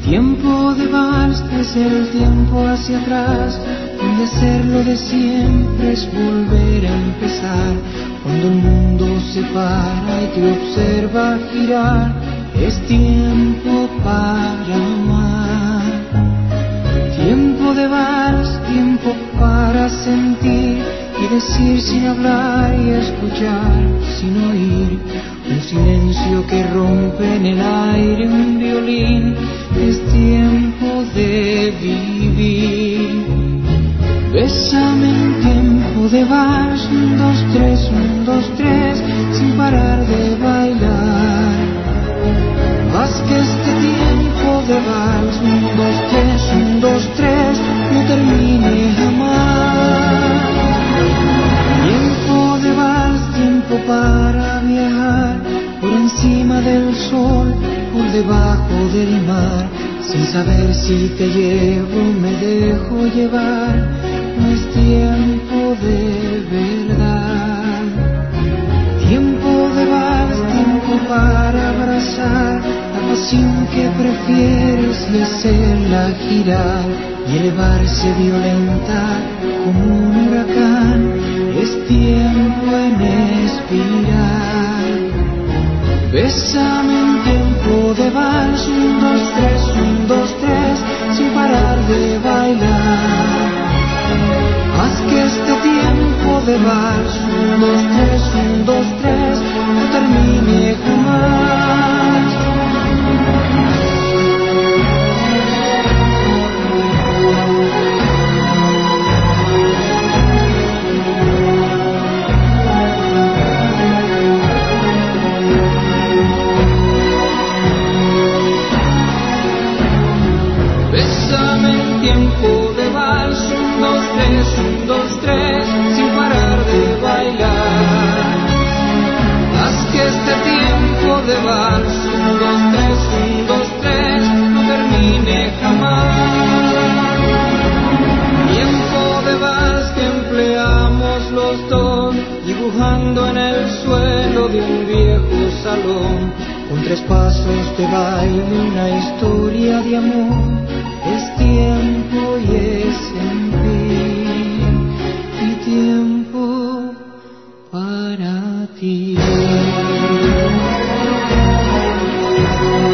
Tiempo de vals es el tiempo hacia atrás, donde hacerlo de siempre es volver a empezar. Cuando el mundo se para y te observa girar, es tiempo para amar. Tiempo de vals, tiempo para sentir y decir sin hablar y escuchar sin oír. Un silencio que rompe en el aire un violín, es tiempo de vivir. Bésame en tiempo de vals, 1, 2, 3, 1, 2, 3, sin parar de bailar. Haz que este tiempo de vals, 1, 2, 3, 1, 2, 3, no termine jamás. Tiempo de vals, tiempo para viajar, por encima del sol, por debajo del mar, sin saber si te llevo o me dejo llevar. No es tiempo de verdad. Tiempo de vals, tiempo para abrazar la pasión que prefieres y hacerla girar y elevarse violenta como un huracán. Es tiempo en espiral. Bésame en tiempo de vals, 1, 2, 3, 1, 2, 3, sin parar de bailar. Haz que este tiempo de vals, 1, 2, 3, 1, 2, 3, no termine jamás. Bésame en tiempo de vals, 1, 2, 3, 1, 2, 3, sin parar de bailar. Haz que este tiempo de vals, 1, 2, 3, 1, 2, 3, no termine jamás. Tiempo de vals que empleamos los dos, dibujando en el suelo de un viejo salón, con 3 pasos de baile, una historia de amor. Es tiempo y es en fin, y tiempo para ti.